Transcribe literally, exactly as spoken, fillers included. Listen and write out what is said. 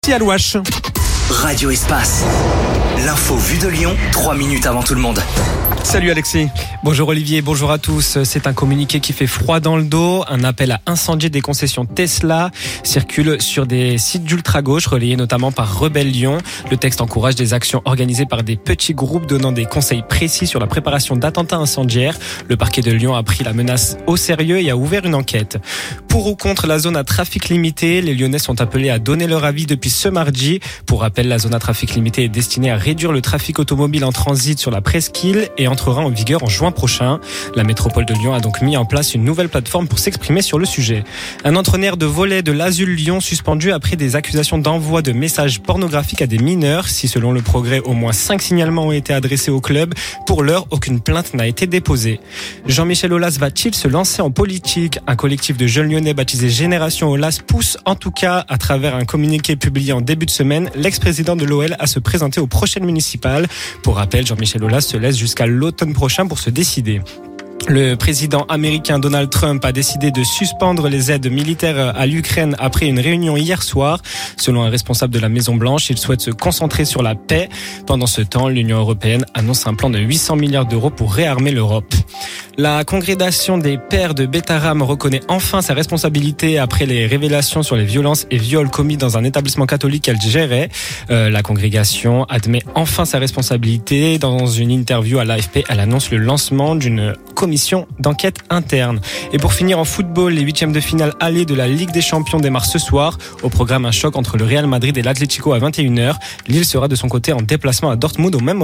Alouache. Radio Espace. L'info vue de Lyon, trois minutes avant tout le monde. Salut Alexis. Bonjour Olivier, bonjour à tous. C'est un communiqué qui fait froid dans le dos. Un appel à incendier des concessions Tesla circule sur des sites d'ultra-gauche relayés notamment par Rebelle Lyon. Le texte encourage des actions organisées par des petits groupes donnant des conseils précis sur la préparation d'attentats incendiaires. Le parquet de Lyon a pris la menace au sérieux et a ouvert une enquête. Pour ou contre la zone à trafic limité, les Lyonnais sont appelés à donner leur avis depuis ce mardi. Pour rappel, la zone à trafic limité est destinée à réduire le trafic automobile en transit sur la presqu'île et entrera en vigueur en juin prochain. La métropole de Lyon a donc mis en place une nouvelle plateforme pour s'exprimer sur le sujet. Un entraîneur de volley de l'Azul Lyon suspendu après des accusations d'envoi de messages pornographiques à des mineurs. Si selon le Progrès, au moins cinq signalements ont été adressés au club, pour l'heure, aucune plainte n'a été déposée. Jean-Michel Aulas va-t-il se lancer en politique ? Un collectif de jeunes lyonnais baptisé Génération Aulas pousse en tout cas, à travers un communiqué publié en début de semaine, l'ex-président de l'O L à se présenter aux prochaines municipales. Pour rappel, Jean-Michel Aulas se laisse jusqu'à l'automne prochain pour se décider. Le président américain Donald Trump a décidé de suspendre les aides militaires à l'Ukraine après une réunion hier soir. Selon un responsable de la Maison-Blanche, il souhaite se concentrer sur la paix. Pendant ce temps, l'Union européenne annonce un plan de huit cents milliards d'euros pour réarmer l'Europe. La congrégation des pères de Bétarame reconnaît enfin sa responsabilité après les révélations sur les violences et viols commis dans un établissement catholique qu'elle gérait. Euh, la congrégation admet enfin sa responsabilité. Dans une interview à l'A F P, elle annonce le lancement d'une commission d'enquête interne. Et pour finir en football, les huitièmes de finale aller de la Ligue des Champions démarrent ce soir. Au programme, un choc entre le Real Madrid et l'Atlético à vingt et une heures. Lille sera de son côté en déplacement à Dortmund au même moment.